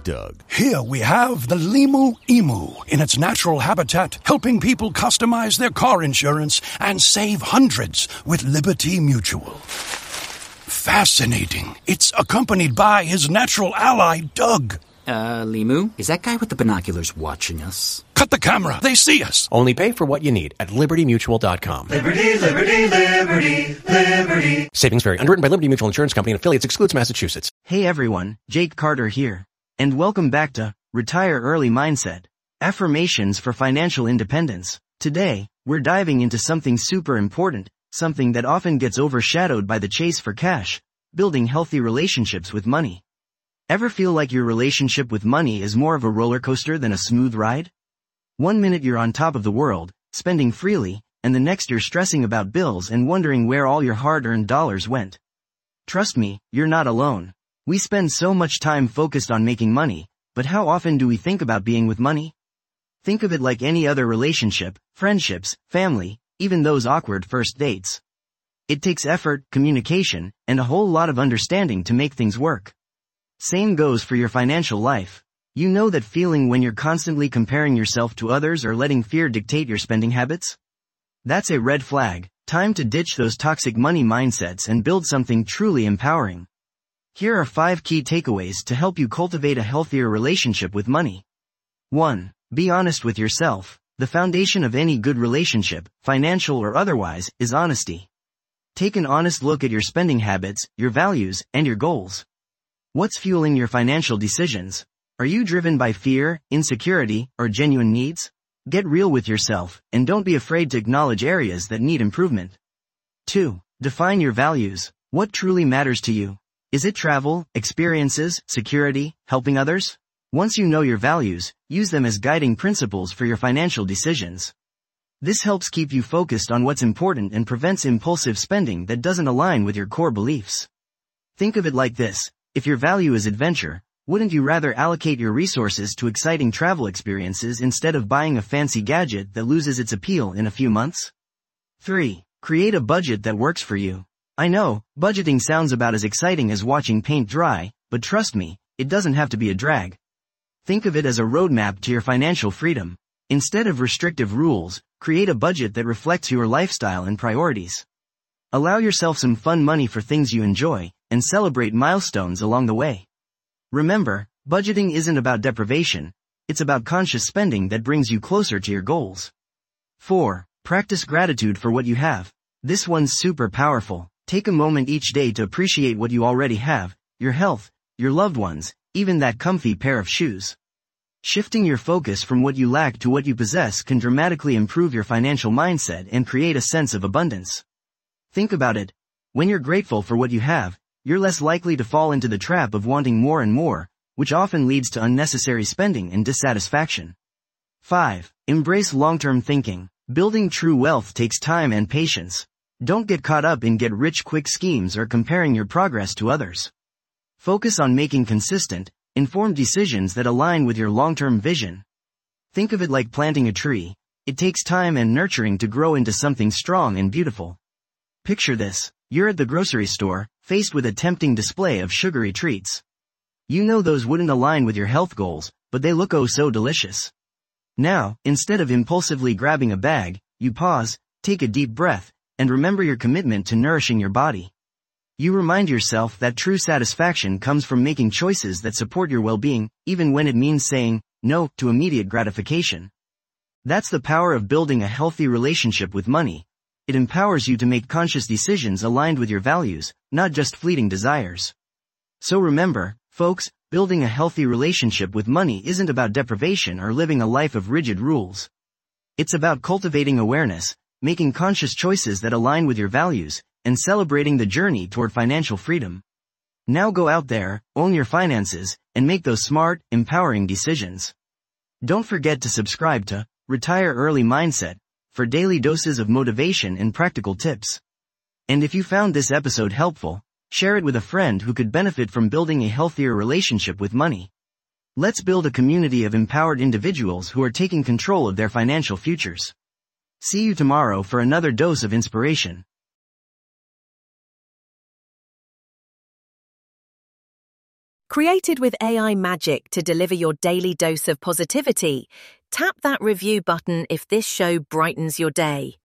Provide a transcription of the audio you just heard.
Doug. Here we have the Limu Emu in its natural habitat, helping people customize their car insurance and save hundreds with Liberty Mutual. Fascinating. It's accompanied by his natural ally, Doug. Limu, is that guy with the binoculars watching us? Cut the camera. They see us. Only pay for what you need at LibertyMutual.com. Liberty, liberty, liberty, liberty. Savings vary. Underwritten by Liberty Mutual Insurance Company and affiliates. Excludes Massachusetts. Hey everyone, Jake Carter here. And welcome back to Retire Early Mindset. Affirmations for Financial Independence. Today, we're diving into something super important, something that often gets overshadowed by the chase for cash, building healthy relationships with money. Ever feel like your relationship with money is more of a roller coaster than a smooth ride? One minute you're on top of the world, spending freely, and the next you're stressing about bills and wondering where all your hard-earned dollars went. Trust me, you're not alone. We spend so much time focused on making money, but how often do we think about being with money? Think of it like any other relationship, friendships, family, even those awkward first dates. It takes effort, communication, and a whole lot of understanding to make things work. Same goes for your financial life. You know that feeling when you're constantly comparing yourself to others or letting fear dictate your spending habits? That's a red flag. Time to ditch those toxic money mindsets and build something truly empowering. Here are 5 key takeaways to help you cultivate a healthier relationship with money. 1. Be honest with yourself. The foundation of any good relationship, financial or otherwise, is honesty. Take an honest look at your spending habits, your values, and your goals. What's fueling your financial decisions? Are you driven by fear, insecurity, or genuine needs? Get real with yourself, and don't be afraid to acknowledge areas that need improvement. 2. Define your values. What truly matters to you? Is it travel, experiences, security, helping others? Once you know your values, use them as guiding principles for your financial decisions. This helps keep you focused on what's important and prevents impulsive spending that doesn't align with your core beliefs. Think of it like this. If your value is adventure, wouldn't you rather allocate your resources to exciting travel experiences instead of buying a fancy gadget that loses its appeal in a few months? 3. Create a budget that works for you. I know, budgeting sounds about as exciting as watching paint dry, but trust me, it doesn't have to be a drag. Think of it as a roadmap to your financial freedom. Instead of restrictive rules, create a budget that reflects your lifestyle and priorities. Allow yourself some fun money for things you enjoy, and celebrate milestones along the way. Remember, budgeting isn't about deprivation, it's about conscious spending that brings you closer to your goals. 4. Practice gratitude for what you have. This one's super powerful. Take a moment each day to appreciate what you already have, your health, your loved ones, even that comfy pair of shoes. Shifting your focus from what you lack to what you possess can dramatically improve your financial mindset and create a sense of abundance. Think about it. When you're grateful for what you have, you're less likely to fall into the trap of wanting more and more, which often leads to unnecessary spending and dissatisfaction. 5. Embrace long-term thinking. Building true wealth takes time and patience. Don't get caught up in get-rich-quick schemes or comparing your progress to others. Focus on making consistent, informed decisions that align with your long-term vision. Think of it like planting a tree. It takes time and nurturing to grow into something strong and beautiful. Picture this. You're at the grocery store, faced with a tempting display of sugary treats. You know those wouldn't align with your health goals, but they look oh so delicious. Now, instead of impulsively grabbing a bag, you pause, take a deep breath, and remember your commitment to nourishing your body. You remind yourself that true satisfaction comes from making choices that support your well-being, even when it means saying no to immediate gratification. That's the power of building a healthy relationship with money. It empowers you to make conscious decisions aligned with your values, not just fleeting desires. So remember, folks, building a healthy relationship with money isn't about deprivation or living a life of rigid rules. It's about cultivating awareness, making conscious choices that align with your values, and celebrating the journey toward financial freedom. Now go out there, own your finances, and make those smart, empowering decisions. Don't forget to subscribe to Retire Early Mindset for daily doses of motivation and practical tips. And if you found this episode helpful, share it with a friend who could benefit from building a healthier relationship with money. Let's build a community of empowered individuals who are taking control of their financial futures. See you tomorrow for another dose of inspiration. Created with AI magic to deliver your daily dose of positivity, tap that review button if this show brightens your day.